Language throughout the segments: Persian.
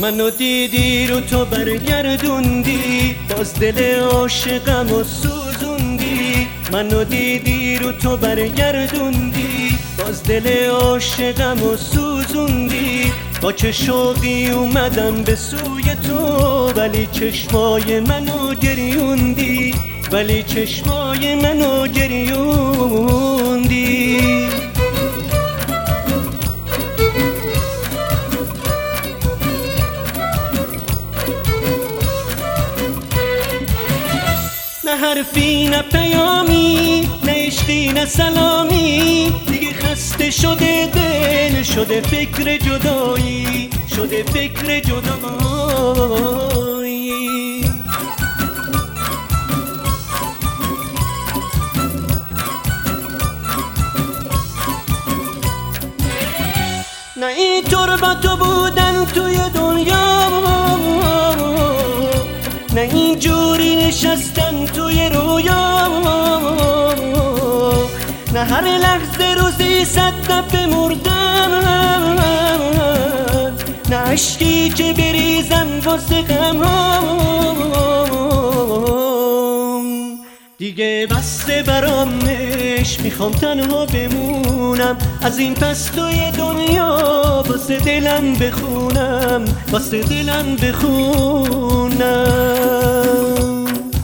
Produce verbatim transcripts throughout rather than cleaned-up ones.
منو دیدی رو تو برگردوندی، باز دل عاشقم و سوزوندی. منو دیدی رو تو برگردوندی، باز دل عاشقم و سوزوندی. با چه شوقی اومدم به سوی تو، ولی چشمای منو گریوندی، ولی چشمای منو گریوندی. نه حرفی نه پیامی، نه عشقی نه سلامی. دیگه خسته شده دل، شده فکر جدایی، شده فکر جدایی. نه اینطور با تو بودن توی دنیا، نه اینجوری نشستن توی رویا. نه هر لحظه روزی صد دفعه مردن، نه عشقی که بریزم واسه غمام. دیگه بسته برامش، میخوام تنها بمونم. از این پس توی دنیا واسه دلم بخونم، واسه دلم بخونم.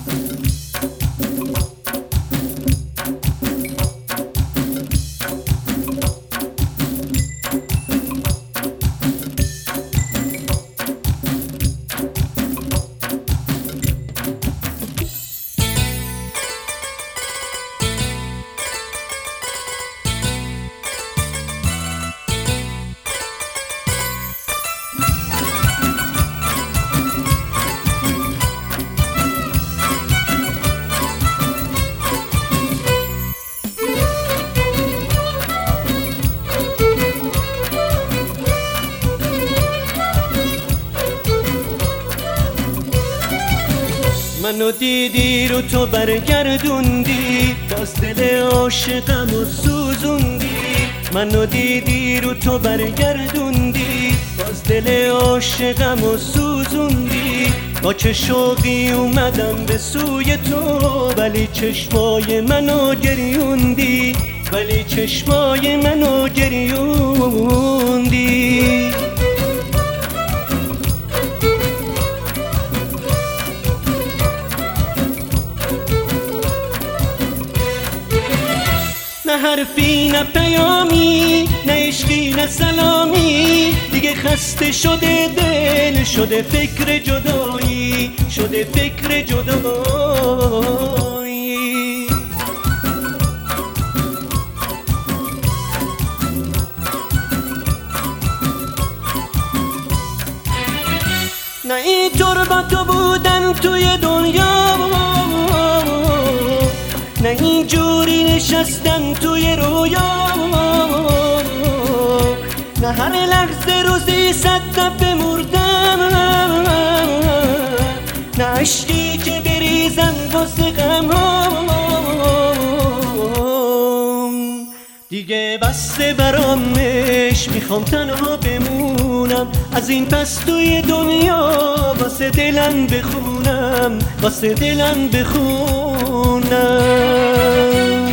منو دیدی رو تو برگردوندی، باز دل عاشقم و سوزوندی. منو دیدی رو تو برگردوندی، باز دل عاشقم و سوزوندی. با چه شوقی اومدم به سوی تو، ولی چشمای منو گریوندی، ولی چشمای منو گریوندی. نه حرفی نه پیامی، نه عشقی نه سلامی. دیگه خسته شده دل، شده فکر جدایی، شده فکر جدایی. نه اینطور با تو بودن توی دنیا، نه اینجوری نشستن توی رویا. نه هر لحظه روزی صد دفعه مردن، نه عشقی که بریزم واسه غمام. دیگه بسته برامش، میخوام تنها بمونم. از این پس توی دنیا واسه دلم بخونم، واسه دلم بخونم.